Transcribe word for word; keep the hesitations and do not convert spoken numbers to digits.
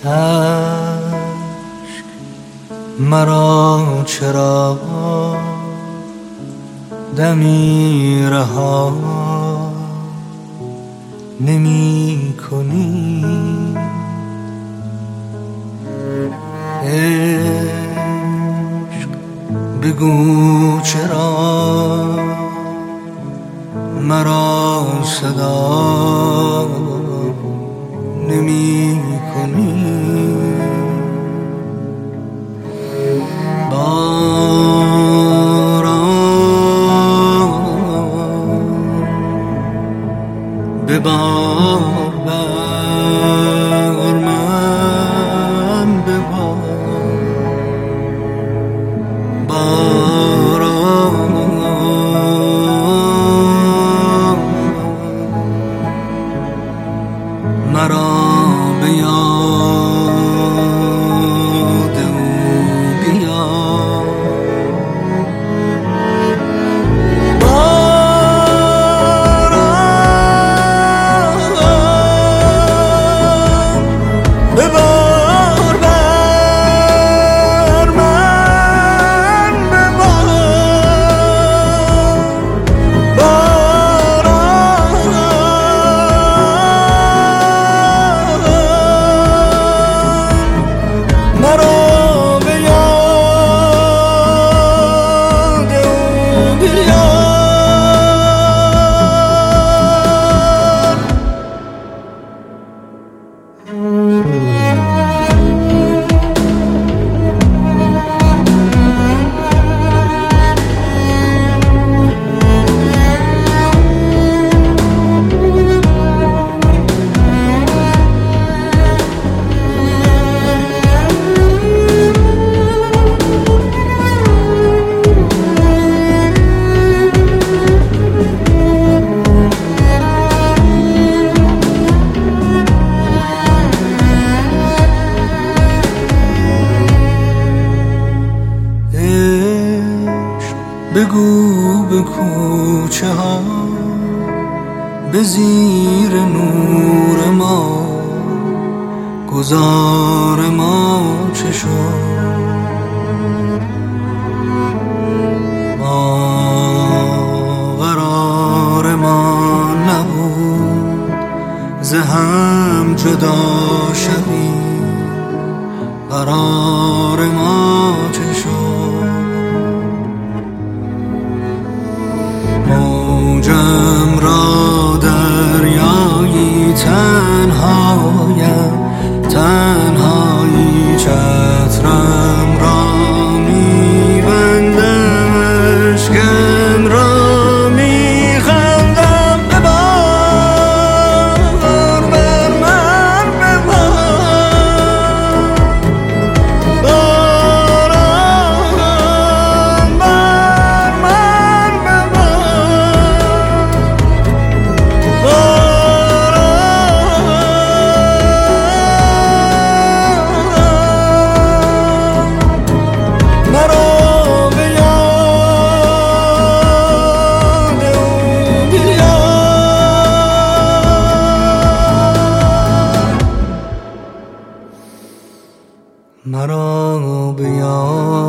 عشق مرا چرا دمی رها نمی کنی؟ عشق بگو چرا مرا صدا نمی کنی؟ باران ببار بر من ببار، باران مرا به یاد او بیار. بگو به کوچه ها به زیر نور ما گذار ما چه شد؟ ما قرار ما نبود ز هم جدا شویم، قرار ما چه شد؟ موجم را دریایی تنهایم، تنهایی چترم را میبندم، اشکم را میخندم. ببار بر من ببار، باران بر من مرا به یاد